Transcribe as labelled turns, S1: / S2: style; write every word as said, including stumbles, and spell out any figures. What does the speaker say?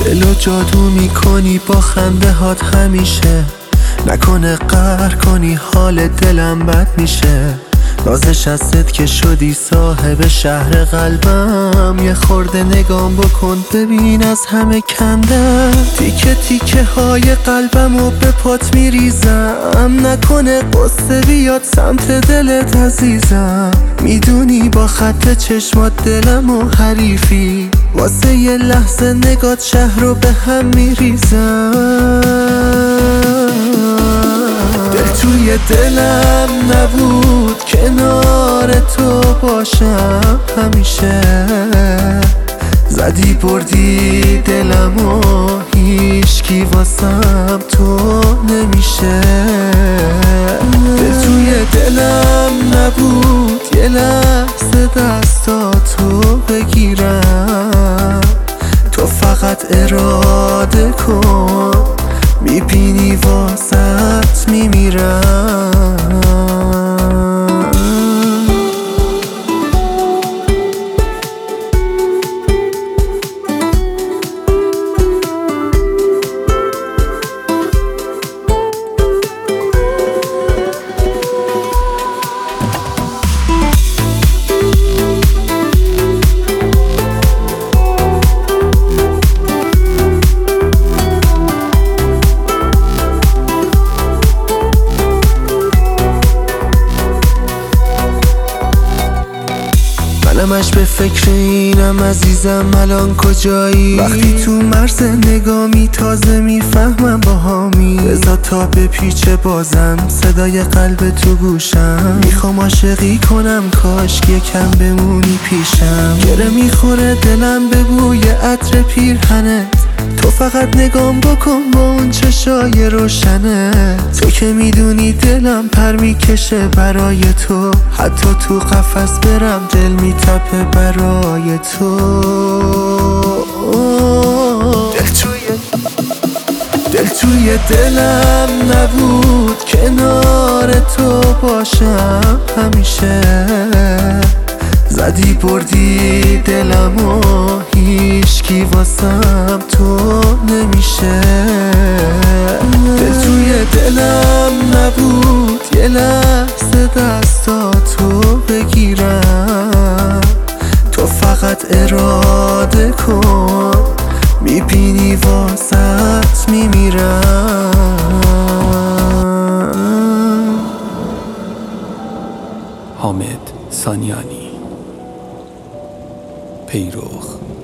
S1: دلو جادو میکنی با خنده هات همیشه، نکنه قهر کنی حال دلم بد میشه. نازش ازت که شدی صاحب شهر قلبم، یه خورده نگام بکن ببین از همه کنده. تیکه تیکه های قلبم و به پات میریزم، نکنه قصه بیاد سمت دلت عزیزم. میدونی با خط چشمات دلم و حریفی، واسه یه لحظه نگات شهر رو به هم میریزم. دل توی دلم نبود کنار تو باشم همیشه، زدی بردی دلم و هیچکی واسم تو نمیشه. دل توی دلم نبود یه لحظه دستاتو بگیرم، تو فقط اراده کن میبینی واسط میمیرم. منمش به فکر اینم عزیزم الان کجایی، وقتی تو مرز نگامی تازه میفهمم با هامی. بذار تا به پیچ بازم صدای قلب تو گوشم، میخوام عاشقی کنم کاش یکم بمونی پیشم. گره میخوره دلم به بوی عطر پیرهنت، تو فقط نگام بکن با اون چشای روشنه. تو که میدونی دلم پر میکشه برای تو، حتی تو قفس برم دل میتپه برای تو. دل توی دل توی دلم نبود کنار تو باشم همیشه، زدی بردی دلم و هیچکی واسم تو نمیشه. دل توی دلم نبود یه لحظه دستاتو بگیرم، تو فقط اراده کن میبینی واسط میمیرم.
S2: حامد سانیانی، پیروخ.